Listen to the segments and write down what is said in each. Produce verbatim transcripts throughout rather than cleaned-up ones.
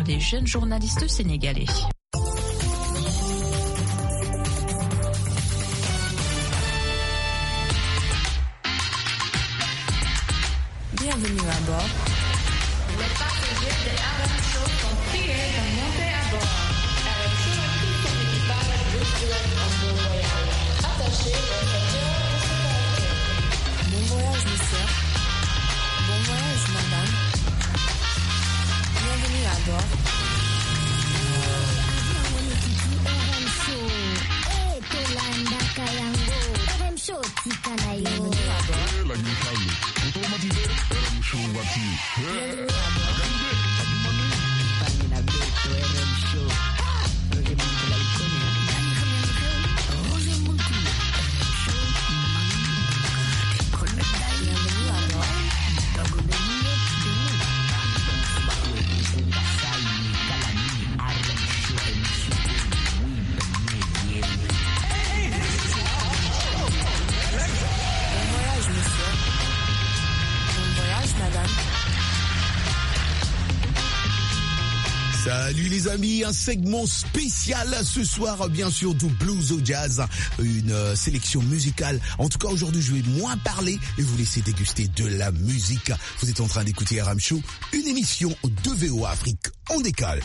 les jeunes journalistes sénégalais. Bienvenue à bord. Les passagers de Aram Show sont priés de monter à bord. Aram Show et tout son équipage vous souhaitent un bon voyage. Attachez vos ceintures de sécurité. Bon voyage, monsieur. Bon voyage, madame. Bienvenue à bord. Bienvenue à bord. Bienvenue à Salut les amis, un segment spécial ce soir, bien sûr, du blues au jazz, une euh, sélection musicale. En tout cas, aujourd'hui, je vais moins parler et vous laisser déguster de la musique. Vous êtes en train d'écouter Aram Show, une émission de V O A Afrique en décale.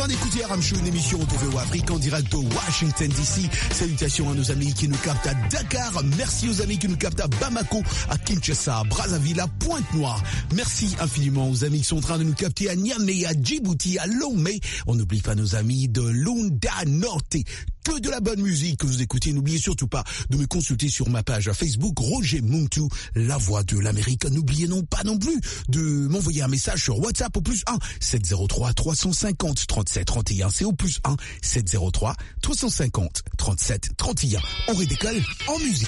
train d'écouter Aram Show, une émission de V O Afrique en direct de Washington D C. Salutations à nos amis qui nous captent à Dakar. Merci aux amis qui nous captent à Bamako, à Kinshasa, à Brazzaville, à Pointe-Noire. Merci infiniment aux amis qui sont en train de nous capter à Niamey, à Djibouti, à Lomé. On n'oublie pas nos amis de Lunda Norte. Que de la bonne musique que vous écoutez. N'oubliez surtout pas de me consulter sur ma page Facebook Roger Muntu, la voix de l'Amérique. N'oubliez non pas non plus de m'envoyer un message sur WhatsApp au plus un sept zéro trois trois cent cinquante trente-sept trente et un. C'est au plus un sept zéro trois trois cent cinquante trente-sept trente et un. On redécolle en musique.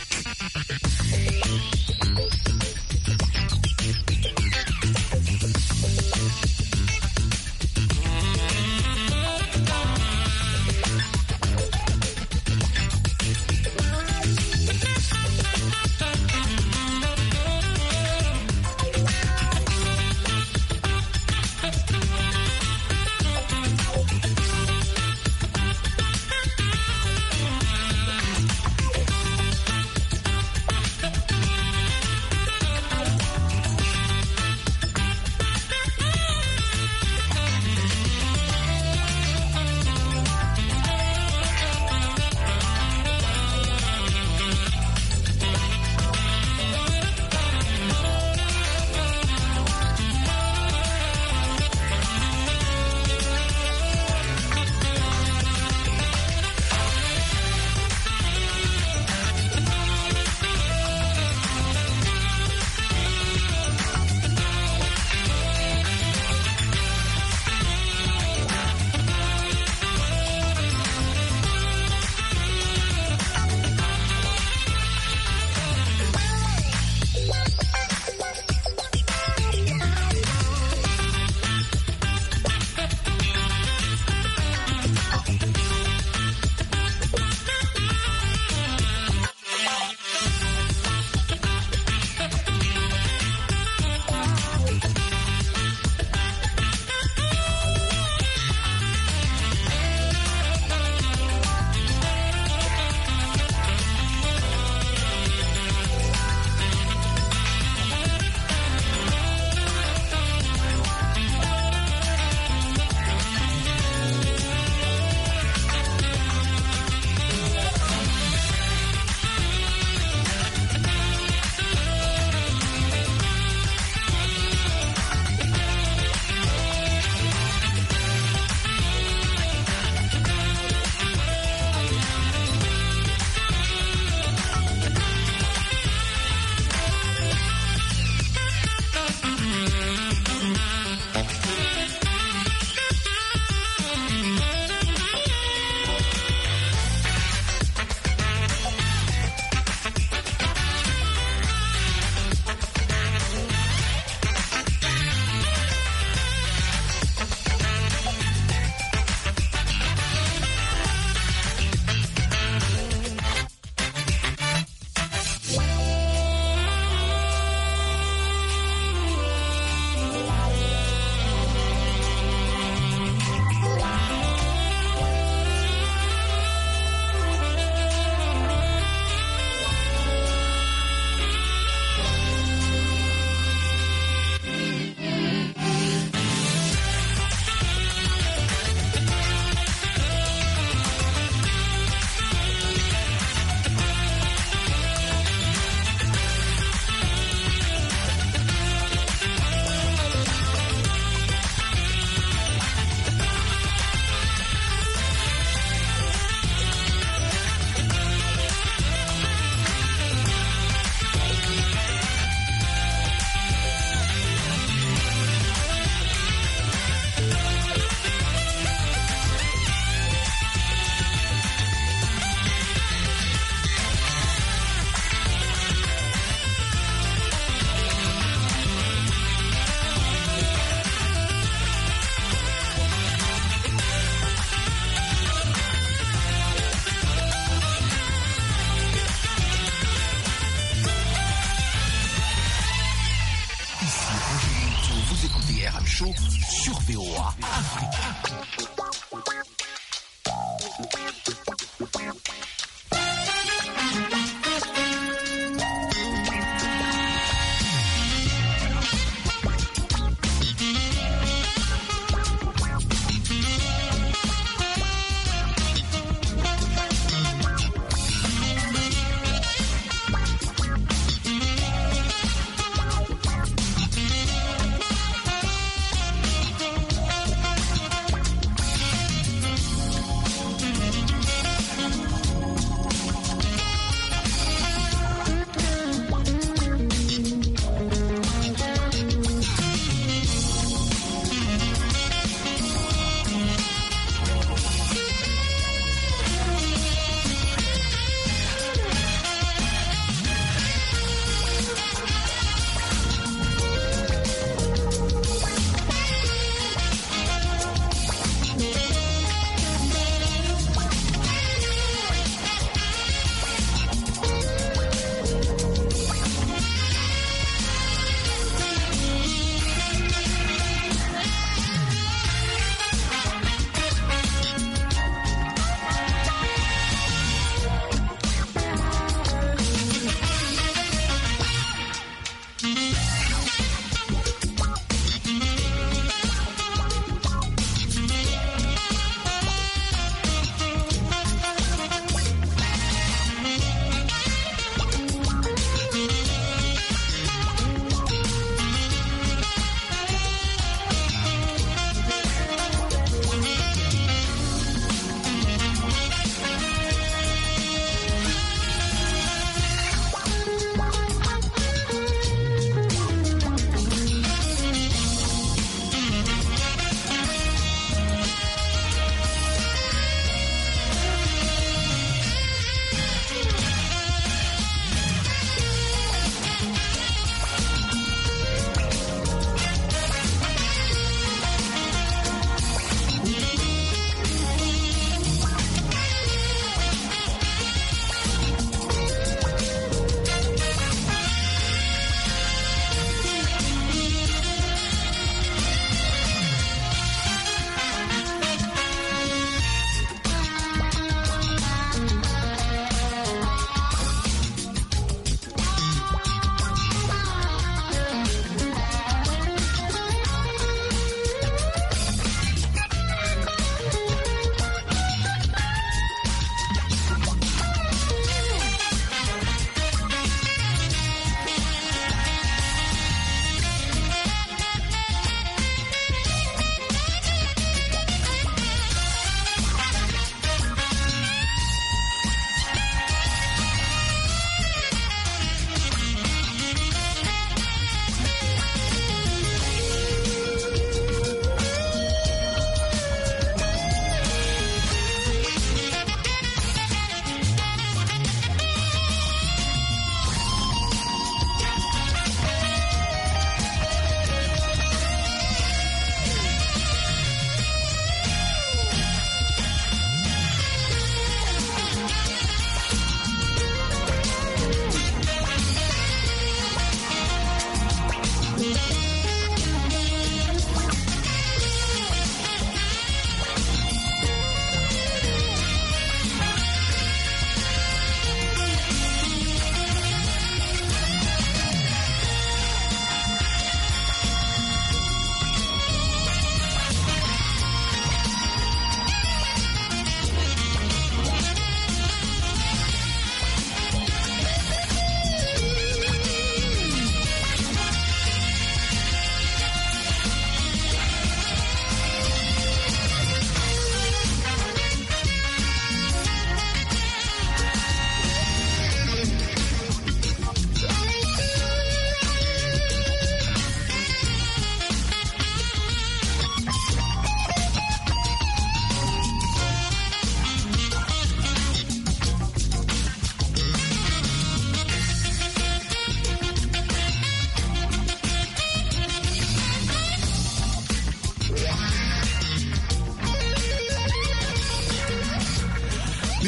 Show sur V O A Afrique.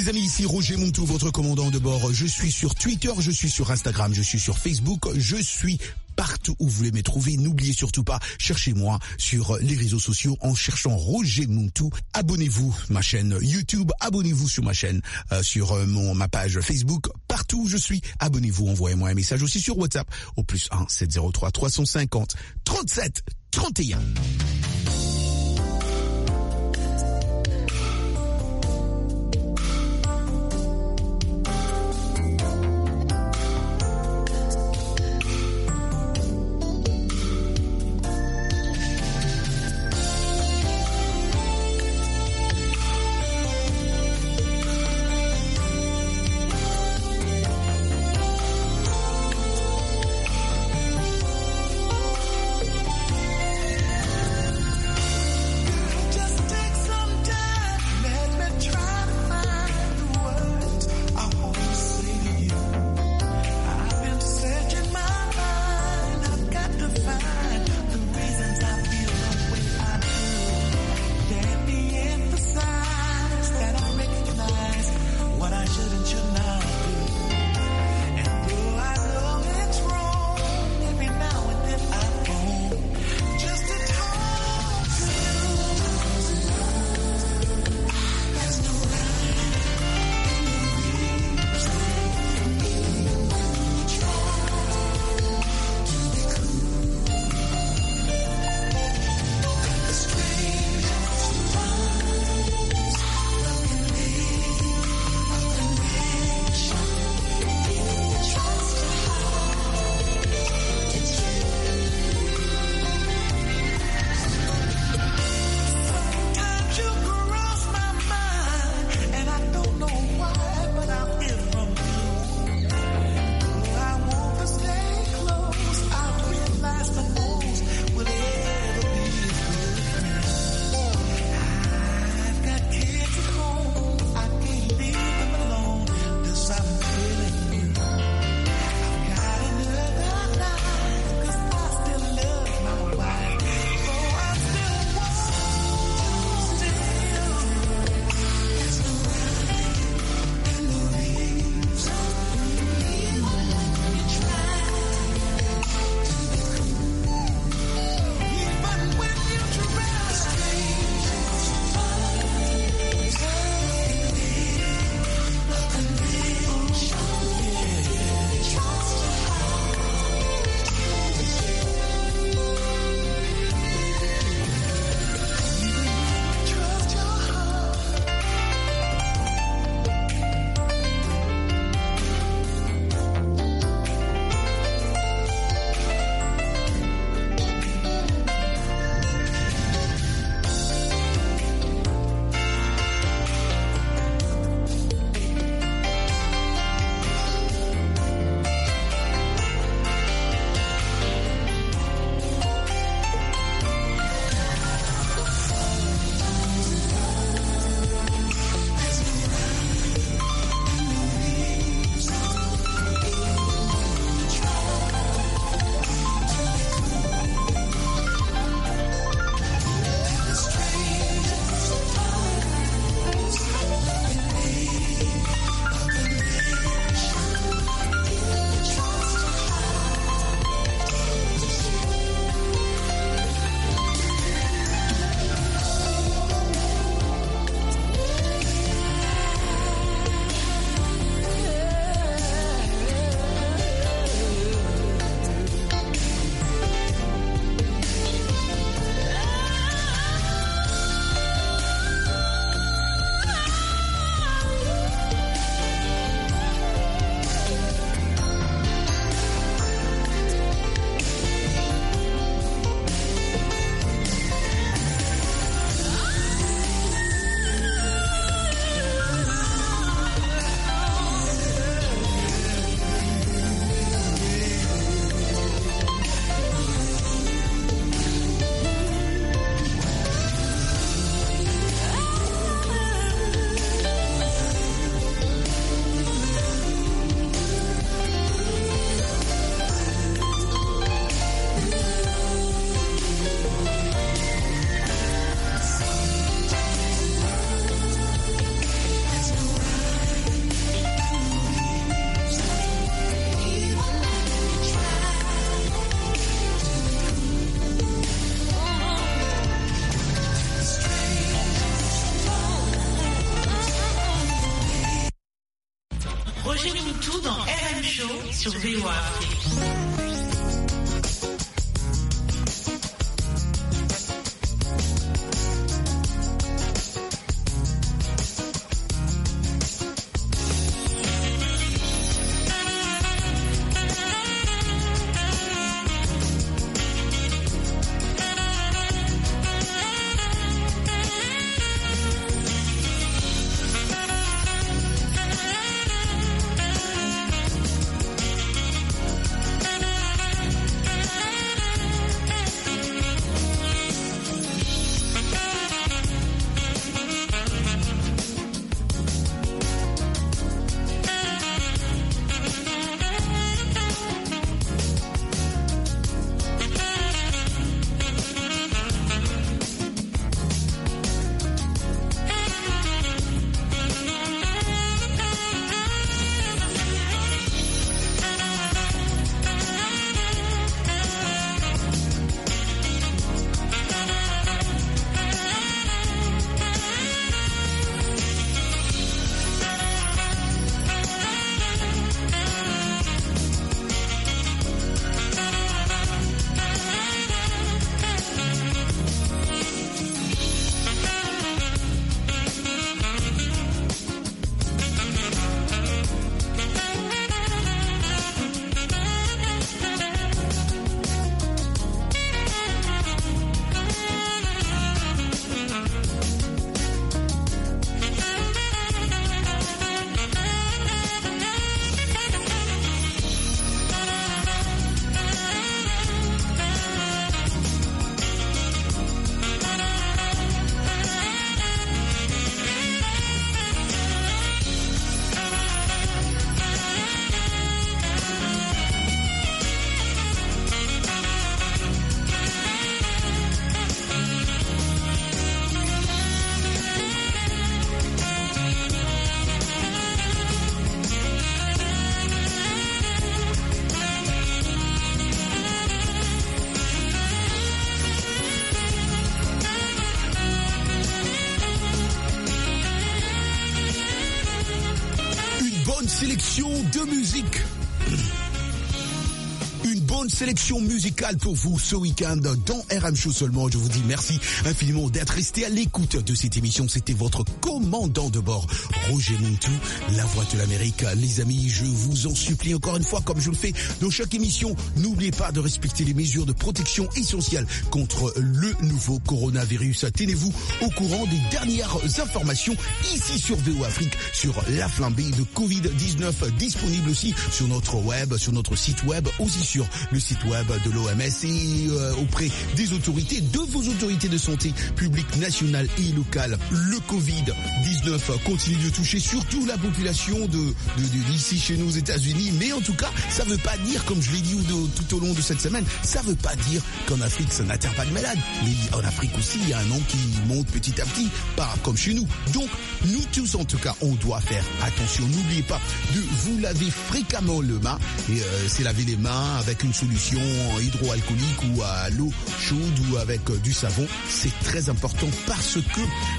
les amis, ici Roger Montou, votre commandant de bord. Je suis sur Twitter, je suis sur Instagram, je suis sur Facebook, je suis partout où vous voulez me trouver. N'oubliez surtout pas, cherchez-moi sur les réseaux sociaux en cherchant Roger Montou. Abonnez-vous ma chaîne YouTube, abonnez-vous sur ma chaîne, euh, sur euh, mon ma page Facebook. Partout où je suis, abonnez-vous, envoyez-moi un message aussi sur WhatsApp au plus un sept zéro trois trois cent cinquante trente-sept trente et un. sélection de musique. Une bonne sélection musicale pour vous ce week-end dans R M Show seulement. Je vous dis merci infiniment d'être resté à l'écoute de cette émission. C'était votre commandant de bord, Roger Montou, la voix de l'Amérique. Les amis, je vous en supplie encore une fois, comme je le fais dans chaque émission, n'oubliez pas de respecter les mesures de protection essentielles contre le nouveau coronavirus. Tenez-vous au courant des dernières informations ici sur V O Afrique, sur la flambée de covid dix-neuf, disponible aussi sur notre web, sur notre site web, aussi sur le site web de l'O M S et euh, auprès des autorités, de vos autorités de santé publique nationale et locale. Le covid dix-neuf continue de toucher surtout la population de, de, de d'ici chez nous aux États-Unis, mais en tout cas, ça veut pas dire, comme je l'ai dit de, tout au long de cette semaine, ça veut pas dire qu'en Afrique ça n'atteint pas de malades. Mais en Afrique aussi, il y a un nombre qui monte petit à petit, pas comme chez nous. Donc, nous tous en tout cas, on doit faire attention. N'oubliez pas de vous laver fréquemment le main. Et euh, c'est laver les mains avec une solution hydroalcoolique ou à l'eau chaude ou avec euh, du savon. C'est très important parce que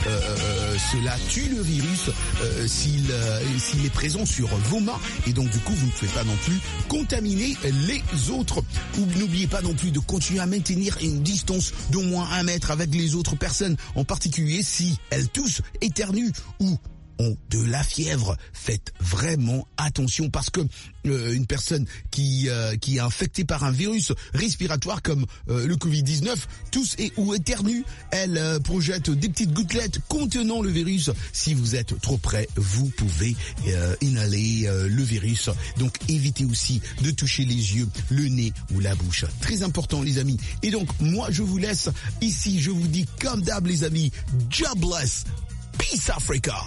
euh, cela tue le virus euh, s'il, euh, s'il est présent sur vos mains. Et donc du coup, vous ne pouvez pas non plus contaminer les autres. Ou n'oubliez pas non plus de continuer à maintenir une distance d'au moins un mètre avec les autres personnes, en particulier si elles toussent, éternuent ou ont de la fièvre. Faites vraiment attention parce que euh, une personne qui euh, qui est infectée par un virus respiratoire comme euh, le covid dix-neuf tousse et ou éternue, elle euh, projette des petites gouttelettes contenant le virus. Si vous êtes trop près, vous pouvez euh, inhaler euh, le virus. Donc évitez aussi de toucher les yeux, le nez ou la bouche. Très important les amis. Et donc moi je vous laisse ici, je vous dis comme d'hab les amis, God bless, peace Africa.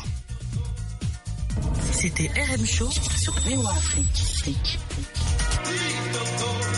C'était R M Show sur V O Afrique.